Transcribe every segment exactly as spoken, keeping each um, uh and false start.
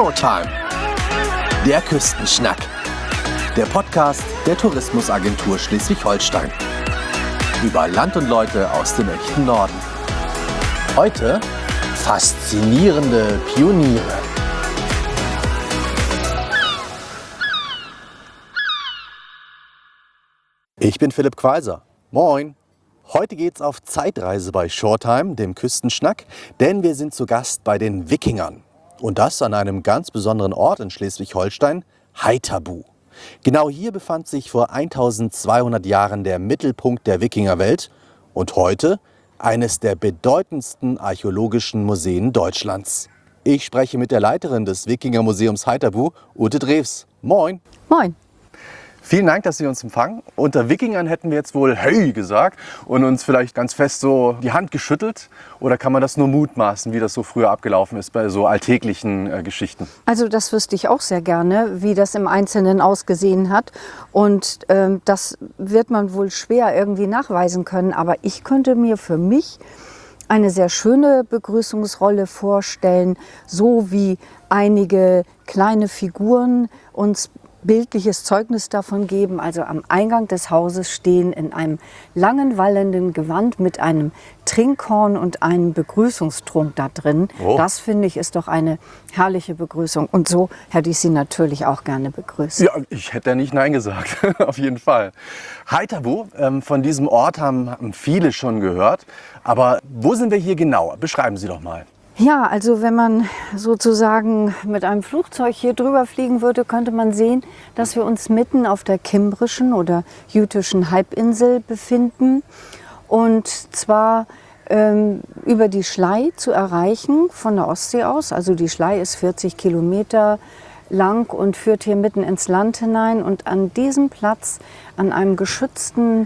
Showtime, der Küstenschnack, der Podcast der Tourismusagentur Schleswig-Holstein. Über Land und Leute aus dem echten Norden. Heute faszinierende Pioniere. Ich bin Philipp Qualser. Moin! Heute geht's auf Zeitreise bei Showtime, dem Küstenschnack, denn wir sind zu Gast bei den Wikingern. Und das an einem ganz besonderen Ort in Schleswig-Holstein, Haithabu. Genau hier befand sich vor eintausendzweihundert Jahren der Mittelpunkt der Wikingerwelt und heute eines der bedeutendsten archäologischen Museen Deutschlands. Ich spreche mit der Leiterin des Wikingermuseums Haithabu, Ute Drews. Moin! Moin! Vielen Dank, dass Sie uns empfangen. Unter Wikingern hätten wir jetzt wohl Hey gesagt und uns vielleicht ganz fest so die Hand geschüttelt. Oder kann man das nur mutmaßen, wie das so früher abgelaufen ist bei so alltäglichen äh, Geschichten? Also das wüsste ich auch sehr gerne, wie das im Einzelnen ausgesehen hat. Und ähm, das wird man wohl schwer irgendwie nachweisen können. Aber ich könnte mir für mich eine sehr schöne Begrüßungsrolle vorstellen, so wie einige kleine Figuren uns bildliches Zeugnis davon geben. Also am Eingang des Hauses stehen in einem langen wallenden Gewand mit einem Trinkhorn und einem Begrüßungstrunk da drin. Oh. Das finde ich ist doch eine herrliche Begrüßung. Und so hätte ich Sie natürlich auch gerne begrüßt. Ja, ich hätte ja nicht Nein gesagt, auf jeden Fall. Haithabu, ähm, von diesem Ort haben, haben viele schon gehört. Aber wo sind wir hier genau? Beschreiben Sie doch mal. Ja, also wenn man sozusagen mit einem Flugzeug hier drüber fliegen würde, könnte man sehen, dass wir uns mitten auf der kimbrischen oder jütischen Halbinsel befinden. Und zwar ähm, über die Schlei zu erreichen von der Ostsee aus. Also die Schlei ist vierzig Kilometer lang und führt hier mitten ins Land hinein. Und an diesem Platz, an einem geschützten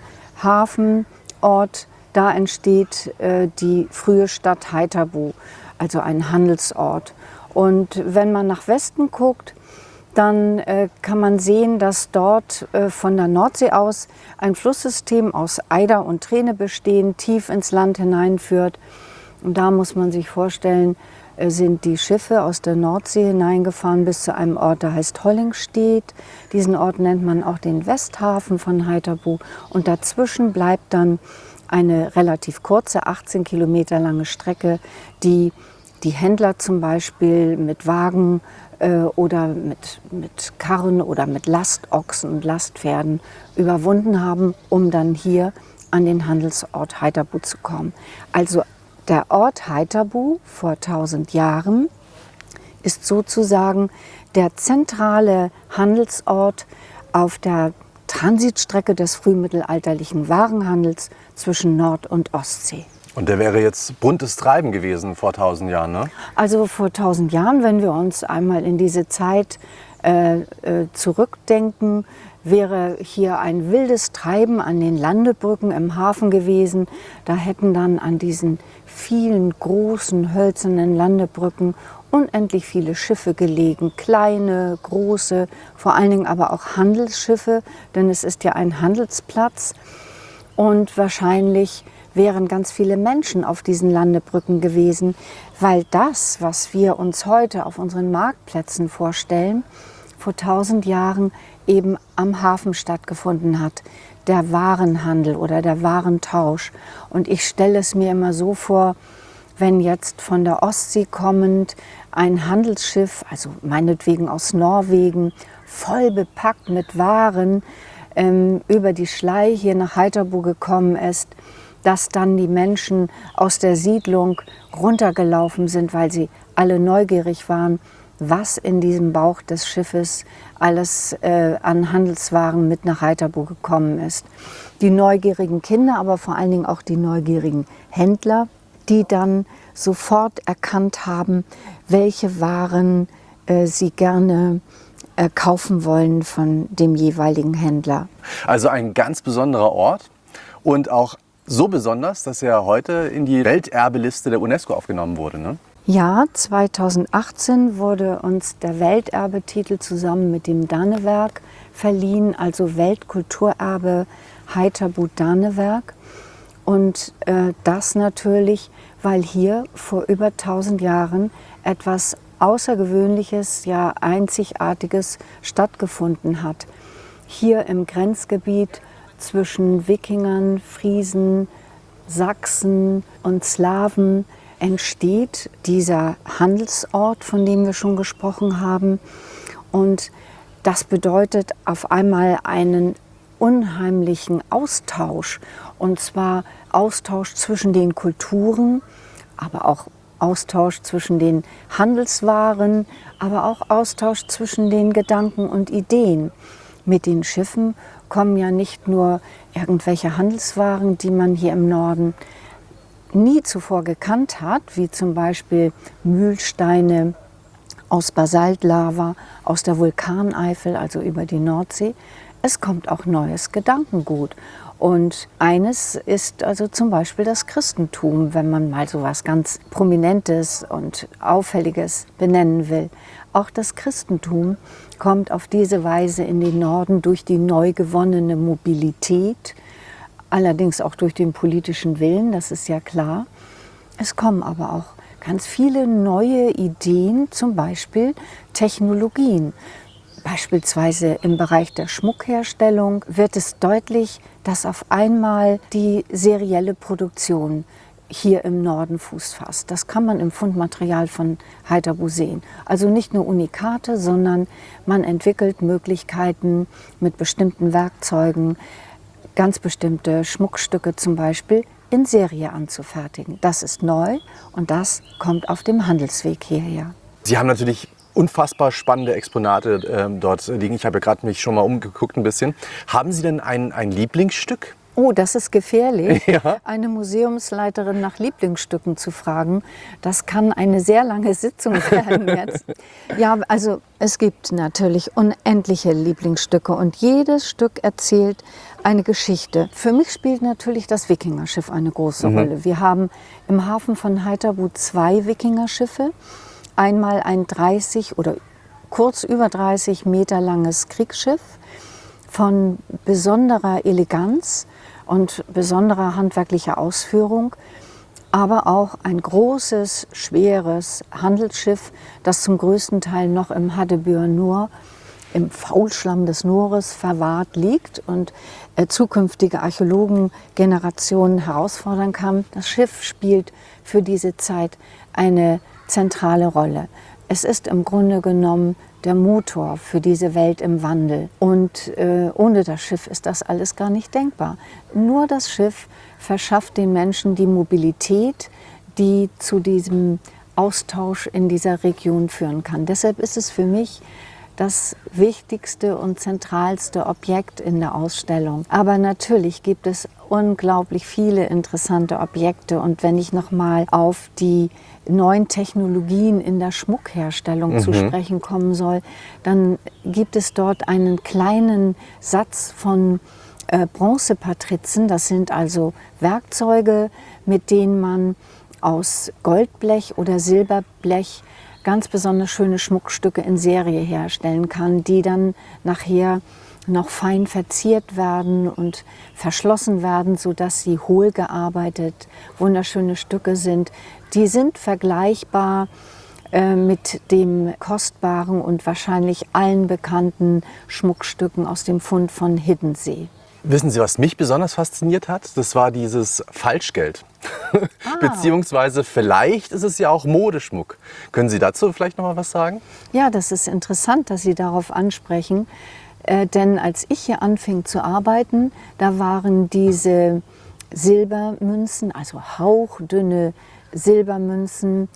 Hafenort, da entsteht äh, die frühe Stadt Haithabu. Also ein Handelsort. Und wenn man nach Westen guckt, dann äh, kann man sehen, dass dort äh, von der Nordsee aus ein Flusssystem aus Eider und Träne bestehend tief ins Land hineinführt. Und da muss man sich vorstellen, äh, sind die Schiffe aus der Nordsee hineingefahren bis zu einem Ort, der heißt Hollingstedt. Diesen Ort nennt man auch den Westhafen von Haithabu. Und dazwischen bleibt dann eine relativ kurze, achtzehn Kilometer lange Strecke, die die Händler zum Beispiel mit Wagen äh, oder mit, mit Karren oder mit Lastochsen und Lastpferden überwunden haben, um dann hier an den Handelsort Haithabu zu kommen. Also der Ort Haithabu vor tausend Jahren ist sozusagen der zentrale Handelsort auf der Transitstrecke des frühmittelalterlichen Warenhandels zwischen Nord- und Ostsee. Und der wäre jetzt buntes Treiben gewesen vor tausend Jahren, ne? Also vor tausend Jahren, wenn wir uns einmal in diese Zeit äh, äh, zurückdenken, wäre hier ein wildes Treiben an den Landebrücken im Hafen gewesen. Da hätten dann an diesen vielen großen hölzernen Landebrücken unendlich viele Schiffe gelegen, kleine, große, vor allen Dingen aber auch Handelsschiffe, denn es ist ja ein Handelsplatz. Und wahrscheinlich wären ganz viele Menschen auf diesen Landebrücken gewesen, weil das, was wir uns heute auf unseren Marktplätzen vorstellen, vor tausend Jahren eben am Hafen stattgefunden hat. Der Warenhandel oder der Warentausch. Und ich stelle es mir immer so vor, wenn jetzt von der Ostsee kommend ein Handelsschiff, also meinetwegen aus Norwegen, voll bepackt mit Waren, ähm, über die Schlei hier nach Haithabu gekommen ist, dass dann die Menschen aus der Siedlung runtergelaufen sind, weil sie alle neugierig waren, was in diesem Bauch des Schiffes alles äh, an Handelswaren mit nach Haithabu gekommen ist. Die neugierigen Kinder, aber vor allen Dingen auch die neugierigen Händler, die dann sofort erkannt haben, welche Waren äh, sie gerne äh, kaufen wollen von dem jeweiligen Händler. Also ein ganz besonderer Ort und auch so besonders, dass er heute in die Welterbeliste der UNESCO aufgenommen wurde, ne? Ja, zweitausendachtzehn wurde uns der Welterbetitel zusammen mit dem Danewerk verliehen, also Weltkulturerbe Haithabu-Danewerk. Und äh, das natürlich, weil hier vor über tausend Jahren etwas Außergewöhnliches, ja Einzigartiges stattgefunden hat. Hier im Grenzgebiet zwischen Wikingern, Friesen, Sachsen und Slawen entsteht dieser Handelsort, von dem wir schon gesprochen haben. Und das bedeutet auf einmal einen unheimlichen Austausch. Und zwar Austausch zwischen den Kulturen, aber auch Austausch zwischen den Handelswaren, aber auch Austausch zwischen den Gedanken und Ideen. Mit den Schiffen kommen ja nicht nur irgendwelche Handelswaren, die man hier im Norden nie zuvor gekannt hat, wie zum Beispiel Mühlsteine aus Basaltlava, aus der Vulkaneifel, also über die Nordsee. Es kommt auch neues Gedankengut. Und eines ist also zum Beispiel das Christentum, wenn man mal so was ganz Prominentes und Auffälliges benennen will. Auch das Christentum kommt auf diese Weise in den Norden durch die neu gewonnene Mobilität, allerdings auch durch den politischen Willen, das ist ja klar. Es kommen aber auch ganz viele neue Ideen, zum Beispiel Technologien. Beispielsweise im Bereich der Schmuckherstellung wird es deutlich, dass auf einmal die serielle Produktion hier im Norden Fuß fasst. Das kann man im Fundmaterial von Haithabu sehen. Also nicht nur Unikate, sondern man entwickelt Möglichkeiten mit bestimmten Werkzeugen, ganz bestimmte Schmuckstücke zum Beispiel in Serie anzufertigen. Das ist neu und das kommt auf dem Handelsweg hierher. Sie haben natürlich unfassbar spannende Exponate äh, dort liegen. Ich habe ja gerade mich schon mal umgeguckt ein bisschen. Haben Sie denn ein, ein Lieblingsstück? Oh, das ist gefährlich, Ja. eine Museumsleiterin nach Lieblingsstücken zu fragen. Das kann eine sehr lange Sitzung werden jetzt. Ja, also es gibt natürlich unendliche Lieblingsstücke und jedes Stück erzählt eine Geschichte. Für mich spielt natürlich das Wikingerschiff eine große Mhm. Rolle. Wir haben im Hafen von Haithabu zwei Wikingerschiffe. Einmal ein dreißig oder kurz über dreißig Meter langes Kriegsschiff von besonderer Eleganz und besonderer handwerklicher Ausführung, aber auch ein großes, schweres Handelsschiff, das zum größten Teil noch im Haddebüer Nor, im Faulschlamm des Nores verwahrt liegt und äh, zukünftige Archäologengenerationen herausfordern kann. Das Schiff spielt für diese Zeit eine zentrale Rolle. Es ist im Grunde genommen der Motor für diese Welt im Wandel. Und äh, ohne das Schiff ist das alles gar nicht denkbar. Nur das Schiff verschafft den Menschen die Mobilität, die zu diesem Austausch in dieser Region führen kann. Deshalb ist es für mich das wichtigste und zentralste Objekt in der Ausstellung. Aber natürlich gibt es unglaublich viele interessante Objekte. Und wenn ich noch mal auf die neuen Technologien in der Schmuckherstellung Mhm. zu sprechen kommen soll, dann gibt es dort einen kleinen Satz von äh, Bronzepatrizen. Das sind also Werkzeuge, mit denen man aus Goldblech oder Silberblech ganz besonders schöne Schmuckstücke in Serie herstellen kann, die dann nachher noch fein verziert werden und verschlossen werden, sodass sie hohl gearbeitet, wunderschöne Stücke sind. Die sind vergleichbar äh, mit dem kostbaren und wahrscheinlich allen bekannten Schmuckstücken aus dem Fund von Hiddensee. Wissen Sie, was mich besonders fasziniert hat? Das war dieses Falschgeld. Beziehungsweise vielleicht ist es ja auch Modeschmuck. Können Sie dazu vielleicht noch mal was sagen? Ja, das ist interessant, dass Sie darauf ansprechen. Äh, denn als ich hier anfing zu arbeiten, da waren diese Silbermünzen, also hauchdünne Silbermünzen,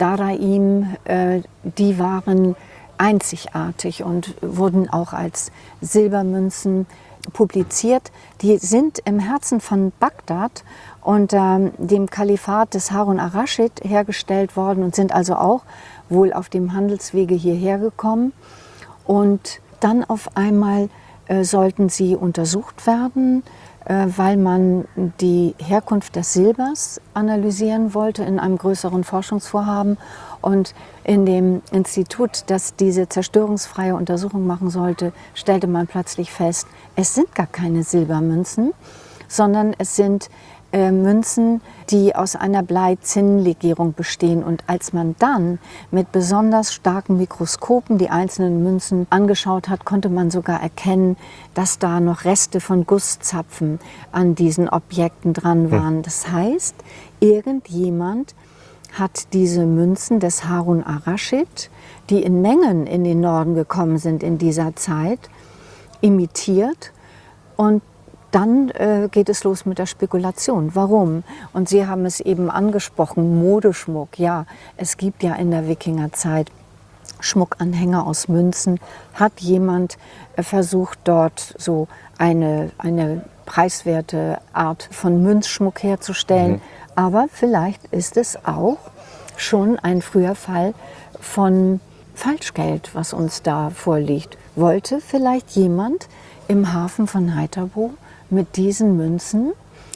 Daraim, äh, die waren einzigartig und wurden auch als Silbermünzen publiziert. Die sind im Herzen von Bagdad unter dem Kalifat des Harun ar-Raschid hergestellt worden und sind also auch wohl auf dem Handelswege hierher gekommen. Und dann auf einmal äh, sollten sie untersucht werden, äh, weil man die Herkunft des Silbers analysieren wollte in einem größeren Forschungsvorhaben. Und in dem Institut, das diese zerstörungsfreie Untersuchung machen sollte, stellte man plötzlich fest, es sind gar keine Silbermünzen, sondern es sind äh, Münzen, die aus einer Blei-Zinn-Legierung bestehen. Und als man dann mit besonders starken Mikroskopen die einzelnen Münzen angeschaut hat, konnte man sogar erkennen, dass da noch Reste von Gusszapfen an diesen Objekten dran waren. Das heißt, irgendjemand hat diese Münzen des Harun ar-Raschid, die in Mengen in den Norden gekommen sind in dieser Zeit, imitiert. Und dann äh, geht es los mit der Spekulation. Warum? Und Sie haben es eben angesprochen, Modeschmuck. Ja, es gibt ja in der Wikingerzeit Schmuckanhänger aus Münzen. Hat jemand äh, versucht, dort so eine, eine preiswerte Art von Münzschmuck herzustellen? Mhm. Aber vielleicht ist es auch schon ein früher Fall von Falschgeld, was uns da vorliegt. Wollte vielleicht jemand im Hafen von Haithabu mit diesen Münzen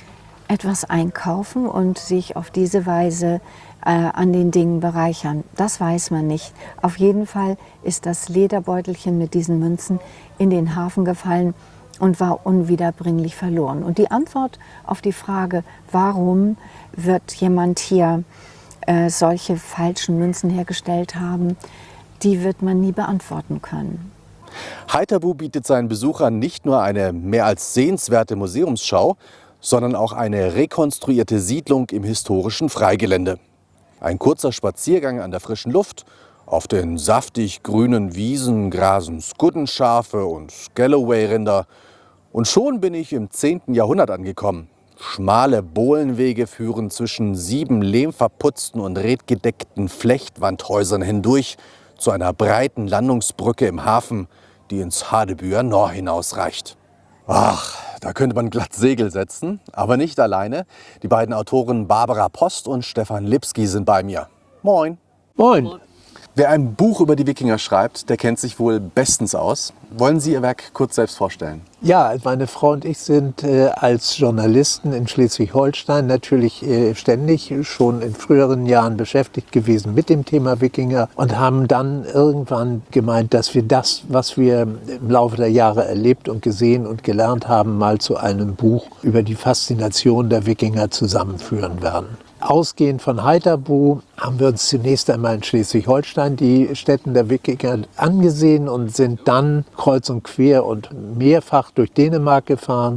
etwas einkaufen und sich auf diese Weise äh, an den Dingen bereichern? Das weiß man nicht. Auf jeden Fall ist das Lederbeutelchen mit diesen Münzen in den Hafen gefallen und war unwiederbringlich verloren. Und die Antwort auf die Frage, warum wird jemand hier äh, solche falschen Münzen hergestellt haben, die wird man nie beantworten können. Haithabu bietet seinen Besuchern nicht nur eine mehr als sehenswerte Museumsschau, sondern auch eine rekonstruierte Siedlung im historischen Freigelände. Ein kurzer Spaziergang an der frischen Luft. Auf den saftig grünen Wiesen grasen Skuddenschafe und Galloway-Rinder. Und schon bin ich im zehnten Jahrhundert angekommen. Schmale Bohlenwege führen zwischen sieben lehmverputzten und redgedeckten Flechtwandhäusern hindurch zu einer breiten Landungsbrücke im Hafen, die ins Hadebüer Nor hinausreicht. Ach, da könnte man glatt Segel setzen, aber nicht alleine. Die beiden Autoren Barbara Post und Stefan Lipski sind bei mir. Moin. Moin. Wer ein Buch über die Wikinger schreibt, der kennt sich wohl bestens aus. Wollen Sie Ihr Werk kurz selbst vorstellen? Ja, meine Frau und ich sind äh, als Journalisten in Schleswig-Holstein natürlich äh, ständig schon in früheren Jahren beschäftigt gewesen mit dem Thema Wikinger und haben dann irgendwann gemeint, dass wir das, was wir im Laufe der Jahre erlebt und gesehen und gelernt haben, mal zu einem Buch über die Faszination der Wikinger zusammenführen werden. Ausgehend von Haithabu haben wir uns zunächst einmal in Schleswig-Holstein die Stätten der Wikinger angesehen und sind dann kreuz und quer und mehrfach durch Dänemark gefahren,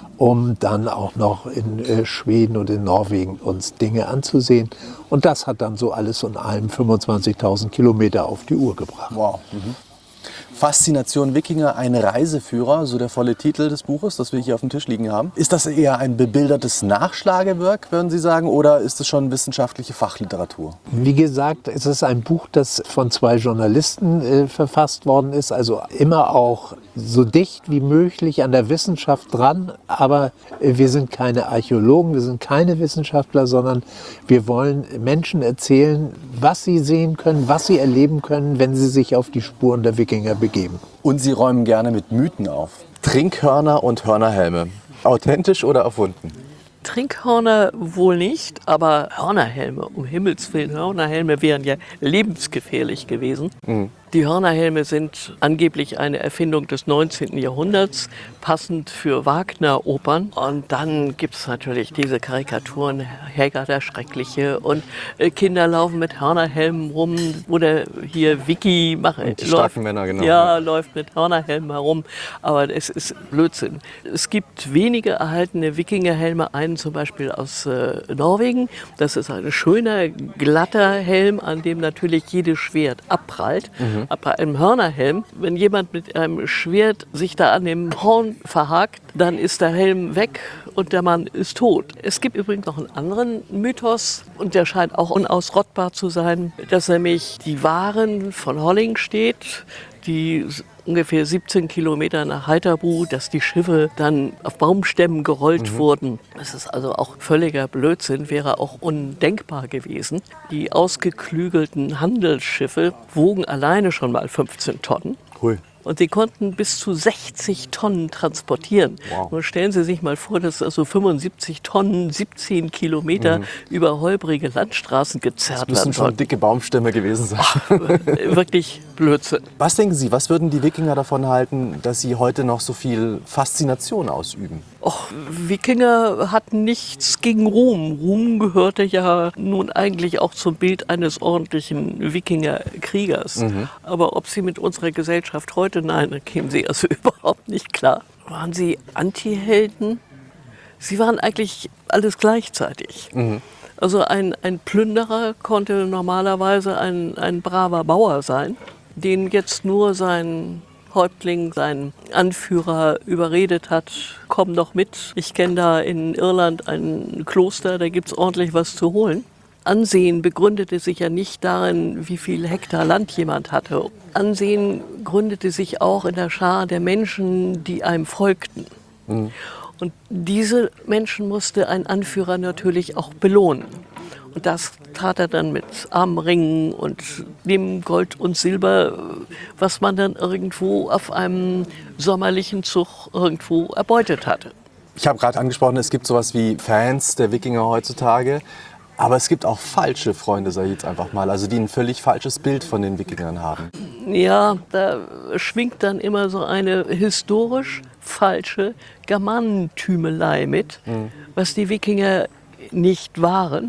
um dann auch noch in äh, Schweden und in Norwegen uns Dinge anzusehen. Und das hat dann so alles in allem fünfundzwanzigtausend Kilometer auf die Uhr gebracht. Wow. Mhm. Faszination Wikinger, ein Reiseführer, so der volle Titel des Buches, das wir hier auf dem Tisch liegen haben. Ist das eher ein bebildertes Nachschlagewerk, würden Sie sagen, oder ist es schon wissenschaftliche Fachliteratur? Wie gesagt, es ist ein Buch, das von zwei Journalisten äh, verfasst worden ist, also immer auch so dicht wie möglich an der Wissenschaft dran, aber äh, wir sind keine Archäologen, wir sind keine Wissenschaftler, sondern wir wollen Menschen erzählen, was sie sehen können, was sie erleben können, wenn sie sich auf die Spuren der Wikinger begeben. Und Sie räumen gerne mit Mythen auf. Trinkhörner und Hörnerhelme. Authentisch oder erfunden? Trinkhörner wohl nicht, aber Hörnerhelme, um Himmels Willen, Hörnerhelme wären ja lebensgefährlich gewesen. Mhm. Die Hörnerhelme sind angeblich eine Erfindung des neunzehnten Jahrhunderts, passend für Wagner-Opern. Und dann gibt es natürlich diese Karikaturen, Helga der Schreckliche und äh, Kinder laufen mit Hörnerhelmen rum oder hier Vicky macht, und die läuft, starken Männer, genau. Ja, läuft mit Hörnerhelmen herum, aber es ist Blödsinn. Es gibt wenige erhaltene Wikingerhelme, einen zum Beispiel aus äh, Norwegen. Das ist ein schöner, glatter Helm, an dem natürlich jedes Schwert abprallt. Mhm. Aber bei einem Hörnerhelm, wenn jemand mit einem Schwert sich da an dem Horn verhakt, dann ist der Helm weg und der Mann ist tot. Es gibt übrigens noch einen anderen Mythos und der scheint auch unausrottbar zu sein, dass nämlich die Waren von Holling steht, die ungefähr siebzehn Kilometer nach Haithabu, dass die Schiffe dann auf Baumstämmen gerollt mhm. wurden. Das ist also auch völliger Blödsinn, wäre auch undenkbar gewesen. Die ausgeklügelten Handelsschiffe wogen alleine schon mal fünfzehn Tonnen. Hui. Und sie konnten bis zu sechzig Tonnen transportieren. Wow. Nun stellen Sie sich mal vor, dass also fünfundsiebzig Tonnen, siebzehn Kilometer Mhm. über holprige Landstraßen gezerrt Das müssen werden schon sollten. dicke Baumstämme gewesen sein. Wirklich Blödsinn. Was denken Sie, was würden die Wikinger davon halten, dass sie heute noch so viel Faszination ausüben? Och, Wikinger hatten nichts gegen Ruhm. Ruhm gehörte ja nun eigentlich auch zum Bild eines ordentlichen Wikingerkriegers. Aber ob sie mit unserer Gesellschaft heute, nein, da kämen sie also überhaupt nicht klar. Waren sie Antihelden? Sie waren eigentlich alles gleichzeitig. Also ein, ein Plünderer konnte normalerweise ein, ein braver Bauer sein, den jetzt nur sein Häuptling, sein Anführer überredet hat, komm doch mit. Ich kenne da in Irland ein Kloster, da gibt es ordentlich was zu holen. Ansehen begründete sich ja nicht darin, wie viel Hektar Land jemand hatte. Ansehen gründete sich auch in der Schar der Menschen, die einem folgten. Mhm. Und diese Menschen musste ein Anführer natürlich auch belohnen. Und das tat er dann mit Armringen und dem Gold und Silber, was man dann irgendwo auf einem sommerlichen Zug irgendwo erbeutet hatte. Ich habe gerade angesprochen, es gibt sowas wie Fans der Wikinger heutzutage. Aber es gibt auch falsche Freunde, sage ich jetzt einfach mal, also die ein völlig falsches Bild von den Wikingern haben. Ja, da schwingt dann immer so eine historisch falsche Germanentümelei mit, mhm. was die Wikinger nicht waren.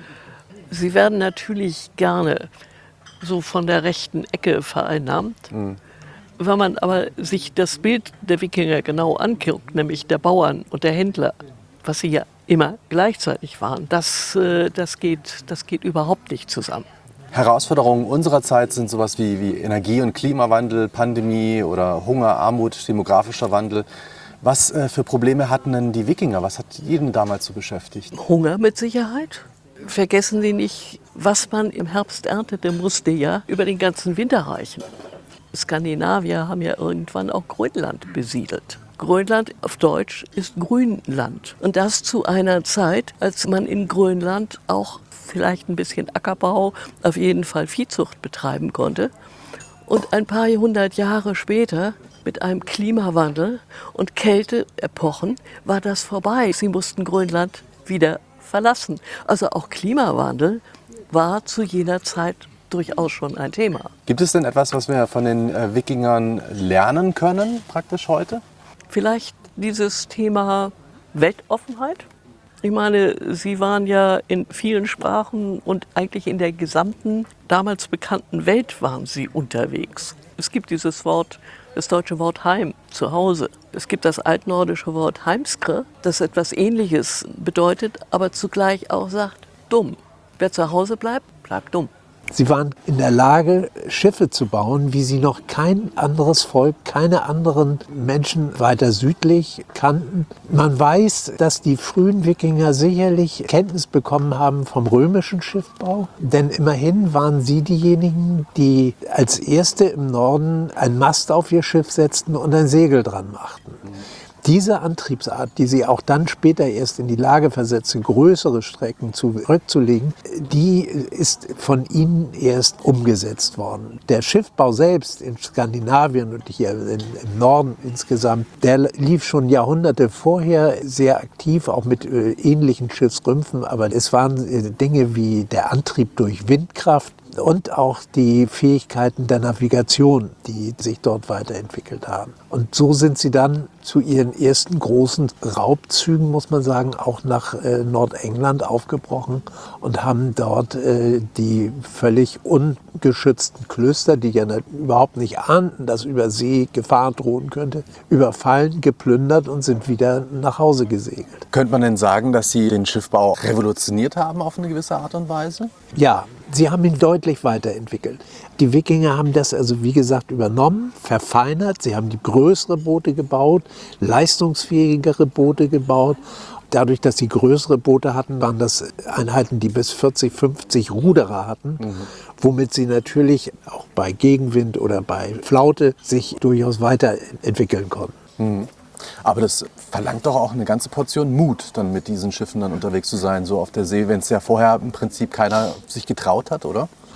Sie werden natürlich gerne so von der rechten Ecke vereinnahmt. Mhm. Wenn man aber sich das Bild der Wikinger genau anguckt, nämlich der Bauern und der Händler, was sie ja immer gleichzeitig waren, das, das, geht, das geht überhaupt nicht zusammen. Herausforderungen unserer Zeit sind sowas wie, wie Energie- und Klimawandel, Pandemie oder Hunger, Armut, demografischer Wandel. Was äh, für Probleme hatten denn die Wikinger? Was hat jeden damals so beschäftigt? Hunger mit Sicherheit. Vergessen Sie nicht, was man im Herbst erntete, musste ja über den ganzen Winter reichen. Skandinavier haben ja irgendwann auch Grönland besiedelt. Grönland auf Deutsch ist Grünland. Und das zu einer Zeit, als man in Grönland auch vielleicht ein bisschen Ackerbau, auf jeden Fall Viehzucht betreiben konnte. Und ein paar hundert Jahre später, mit einem Klimawandel und Kälteepochen, war das vorbei. Sie mussten Grönland wieder verlassen. Also auch Klimawandel war zu jener Zeit durchaus schon ein Thema. Gibt es denn etwas, was wir von den äh, Wikingern lernen können, praktisch heute? Vielleicht dieses Thema Weltoffenheit. Ich meine, sie waren ja in vielen Sprachen und eigentlich in der gesamten damals bekannten Welt waren sie unterwegs. Es gibt dieses Wort, das deutsche Wort Heim, zu Hause. Es gibt das altnordische Wort Heimskre, das etwas Ähnliches bedeutet, aber zugleich auch sagt, dumm. Wer zu Hause bleibt, bleibt dumm. Sie waren in der Lage, Schiffe zu bauen, wie sie noch kein anderes Volk, keine anderen Menschen weiter südlich kannten. Man weiß, dass die frühen Wikinger sicherlich Kenntnis bekommen haben vom römischen Schiffbau. Denn immerhin waren sie diejenigen, die als Erste im Norden einen Mast auf ihr Schiff setzten und ein Segel dran machten. Diese Antriebsart, die sie auch dann später erst in die Lage versetzte, größere Strecken zurückzulegen, die ist von ihnen erst umgesetzt worden. Der Schiffbau selbst in Skandinavien und hier im Norden insgesamt, der lief schon Jahrhunderte vorher sehr aktiv, auch mit ähnlichen Schiffsrümpfen. Aber es waren Dinge wie der Antrieb durch Windkraft, und auch die Fähigkeiten der Navigation, die sich dort weiterentwickelt haben. Und so sind sie dann zu ihren ersten großen Raubzügen, muss man sagen, auch nach äh, Nordengland aufgebrochen und haben dort äh, die völlig ungeschützten Klöster, die ja überhaupt nicht ahnten, dass über See Gefahr drohen könnte, überfallen, geplündert und sind wieder nach Hause gesegelt. Könnte man denn sagen, dass sie den Schiffbau revolutioniert haben auf eine gewisse Art und Weise? Ja, sie haben ihn deutlich weiterentwickelt. Die Wikinger haben das also, wie gesagt, übernommen, verfeinert. Sie haben die größere Boote gebaut, leistungsfähigere Boote gebaut. Dadurch, dass sie größere Boote hatten, waren das Einheiten, die bis vierzig, fünfzig Ruderer hatten, mhm. womit sie natürlich auch bei Gegenwind oder bei Flaute sich durchaus weiterentwickeln konnten. Mhm. Aber das verlangt doch auch eine ganze Portion Mut, dann mit diesen Schiffen dann unterwegs zu sein, so auf der See, wenn es ja vorher im Prinzip keiner sich getraut hat, oder?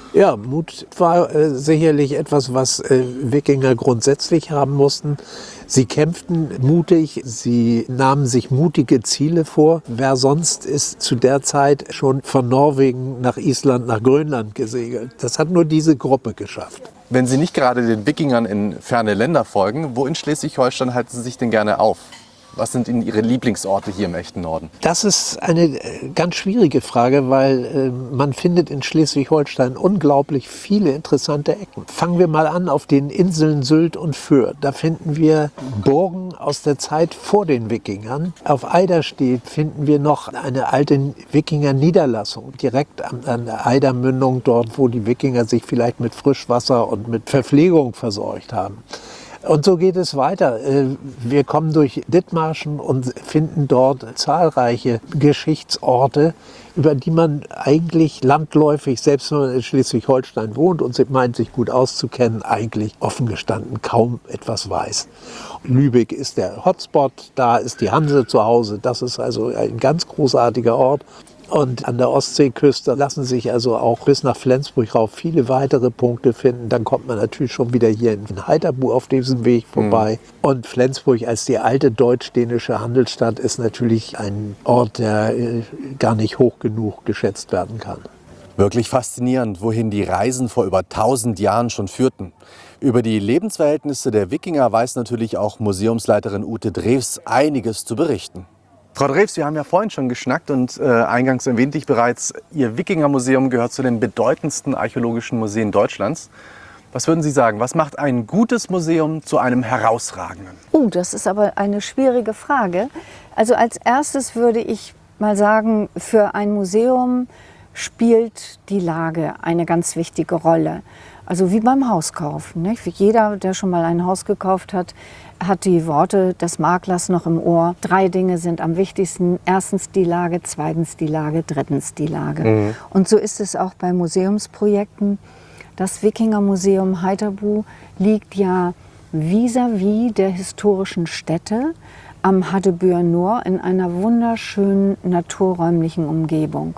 Ja, Mut war äh, sicherlich etwas, was äh, Wikinger grundsätzlich haben mussten. Sie kämpften mutig, sie nahmen sich mutige Ziele vor. Wer sonst ist zu der Zeit schon von Norwegen nach Island, nach Grönland gesegelt? Das hat nur diese Gruppe geschafft. Wenn Sie nicht gerade den Wikingern in ferne Länder folgen, wo in Schleswig-Holstein halten Sie sich denn gerne auf? Was sind Ihnen Ihre Lieblingsorte hier im echten Norden? Das ist eine ganz schwierige Frage, weil äh, man findet in Schleswig-Holstein unglaublich viele interessante Ecken. Fangen wir mal an auf den Inseln Sylt und Föhr. Da finden wir Burgen aus der Zeit vor den Wikingern. Auf Eiderstedt finden wir noch eine alte Wikinger-Niederlassung, direkt an, an der Eidermündung, dort wo die Wikinger sich vielleicht mit Frischwasser und mit Verpflegung versorgt haben. Und so geht es weiter. Wir kommen durch Dithmarschen und finden dort zahlreiche Geschichtsorte, über die man eigentlich landläufig, selbst wenn man in Schleswig-Holstein wohnt und meint, sich gut auszukennen, eigentlich offen gestanden kaum etwas weiß. Lübeck ist der Hotspot, da ist die Hanse zu Hause. Das ist also ein ganz großartiger Ort. Und an der Ostseeküste lassen sich also auch bis nach Flensburg rauf viele weitere Punkte finden. Dann kommt man natürlich schon wieder hier in Heiterbu auf diesem Weg vorbei. Mhm. Und Flensburg als die alte deutsch-dänische Handelsstadt ist natürlich ein Ort, der äh, gar nicht hoch genug geschätzt werden kann. Wirklich faszinierend, wohin die Reisen vor über tausend Jahren schon führten. Über die Lebensverhältnisse der Wikinger weiß natürlich auch Museumsleiterin Ute Drews einiges zu berichten. Frau Drews, wir haben ja vorhin schon geschnackt und äh, eingangs erwähnte ich bereits, Ihr Wikinger-Museum gehört zu den bedeutendsten archäologischen Museen Deutschlands. Was würden Sie sagen, was macht ein gutes Museum zu einem herausragenden? Oh, das ist aber eine schwierige Frage. Also als erstes würde ich mal sagen, für ein Museum spielt die Lage eine ganz wichtige Rolle. Also wie beim Hauskauf. Nicht? Jeder, der schon mal ein Haus gekauft hat, hat die Worte des Maklers noch im Ohr. Drei Dinge sind am wichtigsten. Erstens die Lage, zweitens die Lage, drittens die Lage. Mhm. Und so ist es auch bei Museumsprojekten. Das Wikingermuseum Heiterbu liegt ja vis-à-vis der historischen Stätte am Haddebüer Nor in einer wunderschönen naturräumlichen Umgebung.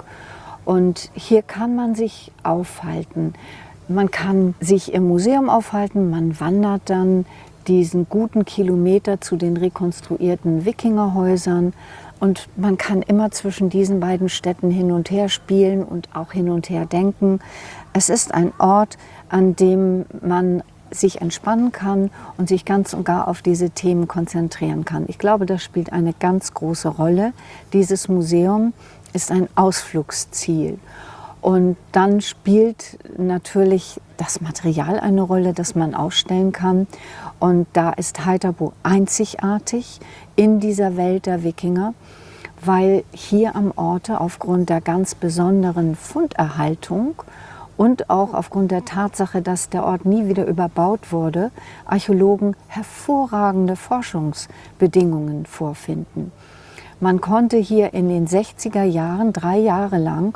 Und hier kann man sich aufhalten. Man kann sich im Museum aufhalten, man wandert dann diesen guten Kilometer zu den rekonstruierten Wikingerhäusern und man kann immer zwischen diesen beiden Städten hin und her spielen und auch hin und her denken. Es ist ein Ort, an dem man sich entspannen kann und sich ganz und gar auf diese Themen konzentrieren kann. Ich glaube, das spielt eine ganz große Rolle. Dieses Museum ist ein Ausflugsziel. Und dann spielt natürlich das Material eine Rolle, das man ausstellen kann. Und da ist Heiterbu einzigartig in dieser Welt der Wikinger, weil hier am Orte aufgrund der ganz besonderen Funderhaltung und auch aufgrund der Tatsache, dass der Ort nie wieder überbaut wurde, Archäologen hervorragende Forschungsbedingungen vorfinden. Man konnte hier in den sechziger Jahren, drei Jahre lang,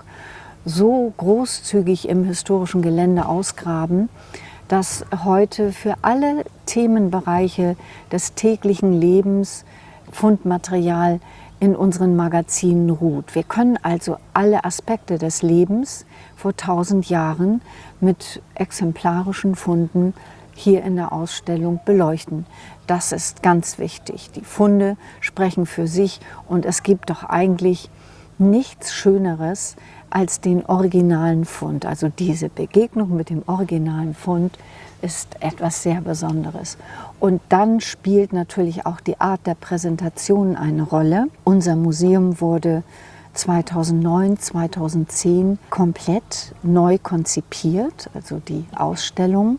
so großzügig im historischen Gelände ausgraben, dass heute für alle Themenbereiche des täglichen Lebens Fundmaterial in unseren Magazinen ruht. Wir können also alle Aspekte des Lebens vor tausend Jahren mit exemplarischen Funden hier in der Ausstellung beleuchten. Das ist ganz wichtig. Die Funde sprechen für sich und es gibt doch eigentlich nichts Schöneres als den originalen Fund. Also diese Begegnung mit dem originalen Fund ist etwas sehr Besonderes. Und dann spielt natürlich auch die Art der Präsentation eine Rolle. Unser Museum wurde zweitausendneun, zweitausendzehn komplett neu konzipiert, also die Ausstellung.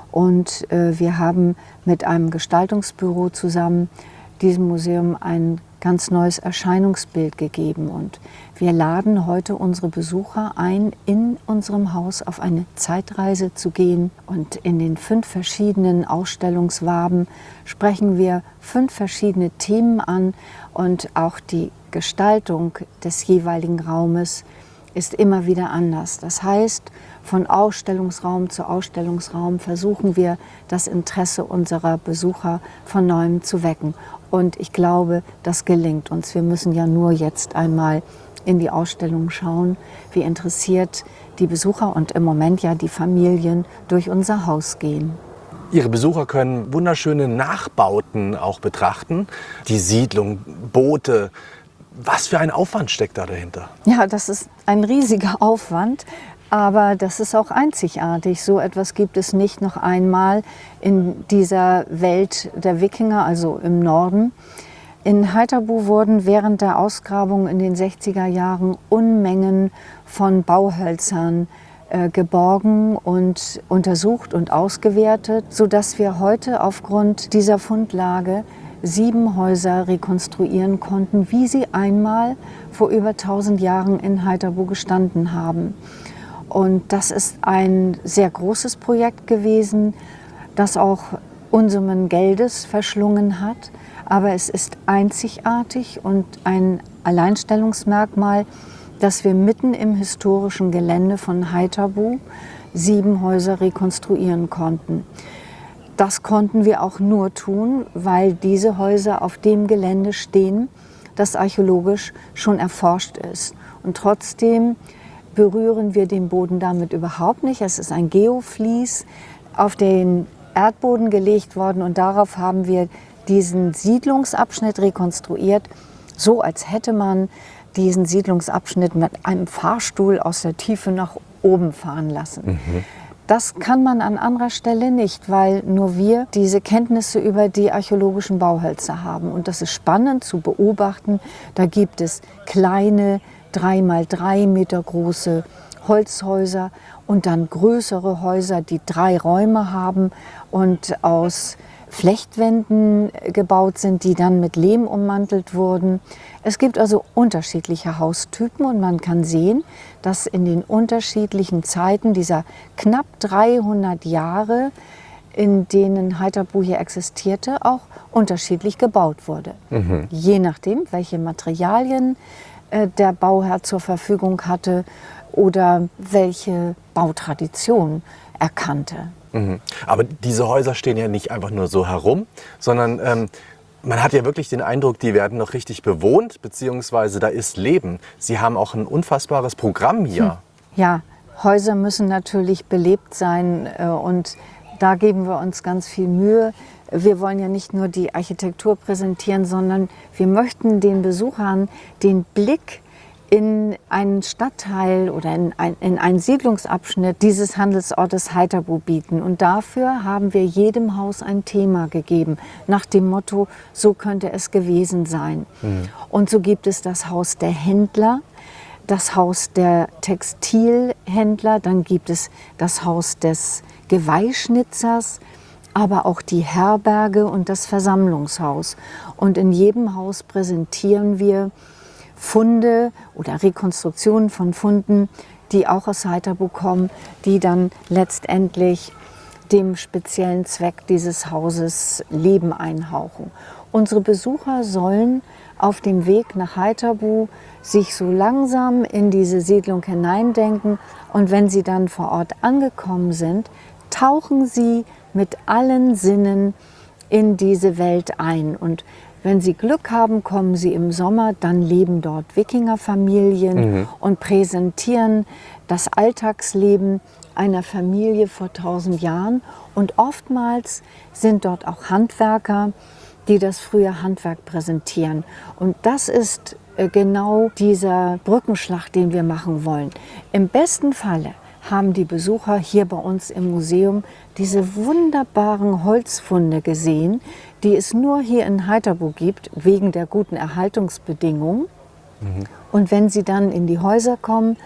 Und äh, wir haben mit einem Gestaltungsbüro zusammen diesem Museum ein ganz neues Erscheinungsbild gegeben. Und wir laden heute unsere Besucher ein, in unserem Haus auf eine Zeitreise zu gehen. Und in den fünf verschiedenen Ausstellungswaben sprechen wir fünf verschiedene Themen an. Und auch die Gestaltung des jeweiligen Raumes ist immer wieder anders. Das heißt, von Ausstellungsraum zu Ausstellungsraum versuchen wir, das Interesse unserer Besucher von Neuem zu wecken. Und ich glaube, das gelingt uns. Wir müssen ja nur jetzt einmal in die Ausstellung schauen, wie interessiert die Besucher und im Moment ja die Familien durch unser Haus gehen. Ihre Besucher können wunderschöne Nachbauten auch betrachten. Die Siedlung, Boote. Was für ein Aufwand steckt da dahinter? Ja, das ist ein riesiger Aufwand, aber das ist auch einzigartig. So etwas gibt es nicht noch einmal in dieser Welt der Wikinger, also im Norden. In Haithabu wurden während der Ausgrabung in den sechziger Jahren Unmengen von Bauhölzern äh, geborgen und untersucht und ausgewertet, sodass wir heute aufgrund dieser Fundlage sieben Häuser rekonstruieren konnten, wie sie einmal vor über tausend Jahren in Haithabu gestanden haben. Und das ist ein sehr großes Projekt gewesen, das auch Unsummen Geldes verschlungen hat. Aber es ist einzigartig und ein Alleinstellungsmerkmal, dass wir mitten im historischen Gelände von Haithabu sieben Häuser rekonstruieren konnten. Das konnten wir auch nur tun, weil diese Häuser auf dem Gelände stehen, das archäologisch schon erforscht ist. Und trotzdem berühren wir den Boden damit überhaupt nicht. Es ist ein Geoflies auf den Erdboden gelegt worden und darauf haben wir diesen Siedlungsabschnitt rekonstruiert, so als hätte man diesen Siedlungsabschnitt mit einem Fahrstuhl aus der Tiefe nach oben fahren lassen. Mhm. Das kann man an anderer Stelle nicht, weil nur wir diese Kenntnisse über die archäologischen Bauhölzer haben. Und das ist spannend zu beobachten. Da gibt es kleine, drei mal drei Meter große Holzhäuser und dann größere Häuser, die drei Räume haben und aus Flechtwänden gebaut sind, die dann mit Lehm ummantelt wurden. Es gibt also unterschiedliche Haustypen und man kann sehen, dass in den unterschiedlichen Zeiten dieser knapp dreihundert Jahre, in denen Haithabu hier existierte, auch unterschiedlich gebaut wurde. Mhm. Je nachdem, welche Materialien äh, der Bauherr zur Verfügung hatte oder welche Bautradition er kannte. Mhm. Aber diese Häuser stehen ja nicht einfach nur so herum, sondern ähm, man hat ja wirklich den Eindruck, die werden noch richtig bewohnt, beziehungsweise da ist Leben. Sie haben auch ein unfassbares Programm hier. Hm. Ja, Häuser müssen natürlich belebt sein äh, und da geben wir uns ganz viel Mühe. Wir wollen ja nicht nur die Architektur präsentieren, sondern wir möchten den Besuchern den Blick in einen Stadtteil oder in, ein, in einen Siedlungsabschnitt dieses Handelsortes Haithabu bieten. Und dafür haben wir jedem Haus ein Thema gegeben, nach dem Motto, so könnte es gewesen sein. Mhm. Und so gibt es das Haus der Händler, das Haus der Textilhändler, dann gibt es das Haus des Geweihschnitzers, aber auch die Herberge und das Versammlungshaus. Und in jedem Haus präsentieren wir Funde oder Rekonstruktionen von Funden, die auch aus Haithabu kommen, die dann letztendlich dem speziellen Zweck dieses Hauses Leben einhauchen. Unsere Besucher sollen auf dem Weg nach Haithabu sich so langsam in diese Siedlung hineindenken und wenn sie dann vor Ort angekommen sind, tauchen sie mit allen Sinnen in diese Welt ein. Und wenn sie Glück haben, kommen sie im Sommer, dann leben dort Wikingerfamilien mhm. und präsentieren das Alltagsleben einer Familie vor tausend Jahren. Und oftmals sind dort auch Handwerker, die das frühe Handwerk präsentieren. Und das ist genau dieser Brückenschlag, den wir machen wollen. Im besten Falle haben die Besucher hier bei uns im Museum diese wunderbaren Holzfunde gesehen, die es nur hier in Haithabu gibt, wegen der guten Erhaltungsbedingungen. Mhm. Und wenn sie dann in die Häuser kommen,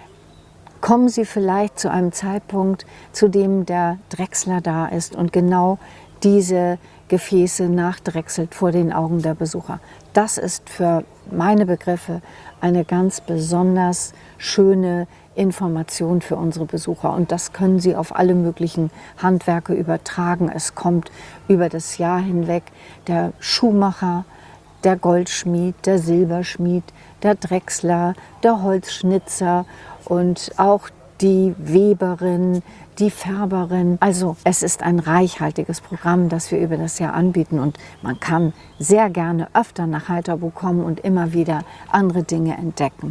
kommen sie vielleicht zu einem Zeitpunkt, zu dem der Drechsler da ist und genau diese Gefäße nachdrechselt vor den Augen der Besucher. Das ist für meine Begriffe eine ganz besonders schöne Information für unsere Besucher. Und das können sie auf alle möglichen Handwerke übertragen. Es kommt über das Jahr hinweg der Schuhmacher, der Goldschmied, der Silberschmied, der Drechsler, der Holzschnitzer und auch die Weberin, die Färberin. Also es ist ein reichhaltiges Programm, das wir über das Jahr anbieten und man kann sehr gerne öfter nach Haithabu kommen und immer wieder andere Dinge entdecken.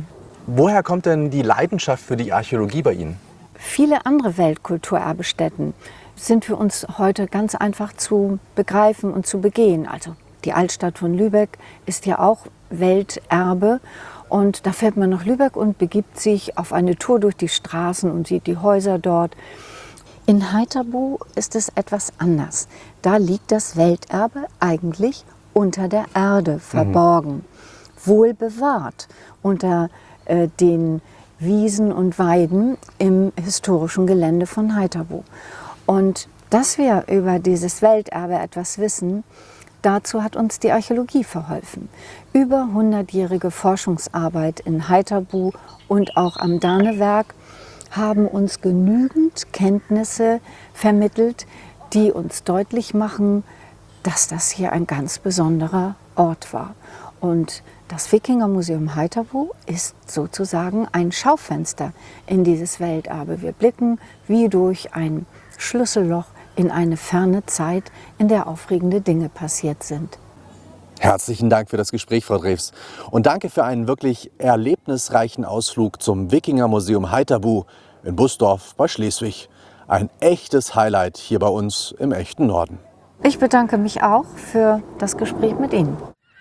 Woher kommt denn die Leidenschaft für die Archäologie bei Ihnen? Viele andere Weltkulturerbestätten sind für uns heute ganz einfach zu begreifen und zu begehen. Also die Altstadt von Lübeck ist ja auch Welterbe. Und da fährt man nach Lübeck und begibt sich auf eine Tour durch die Straßen und sieht die Häuser dort. In Haithabu ist es etwas anders. Da liegt das Welterbe eigentlich unter der Erde verborgen, mhm. wohl bewahrt unter äh, den Wiesen und Weiden im historischen Gelände von Haithabu. Und dass wir über dieses Welterbe etwas wissen, dazu hat uns die Archäologie verholfen. Über hundertjährige Forschungsarbeit in Haithabu und auch am Danewerk haben uns genügend Kenntnisse vermittelt, die uns deutlich machen, dass das hier ein ganz besonderer Ort war. Und das Wikingermuseum Haithabu ist sozusagen ein Schaufenster in dieses Welterbe. Wir blicken wie durch ein Schlüsselloch in eine ferne Zeit, in der aufregende Dinge passiert sind. Herzlichen Dank für das Gespräch, Frau Drews. Und danke für einen wirklich erlebnisreichen Ausflug zum Wikingermuseum Haithabu in Busdorf bei Schleswig. Ein echtes Highlight hier bei uns im echten Norden. Ich bedanke mich auch für das Gespräch mit Ihnen.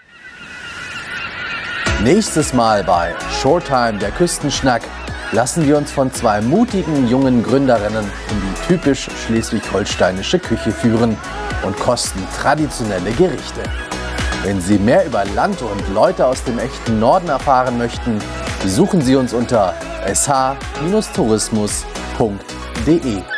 Nächstes Mal bei Shorttime, der Küstenschnack, lassen wir uns von zwei mutigen jungen Gründerinnen in die typisch schleswig-holsteinische Küche führen und kosten traditionelle Gerichte. Wenn Sie mehr über Land und Leute aus dem echten Norden erfahren möchten, besuchen Sie uns unter s h Bindestrich tourismus punkt d e.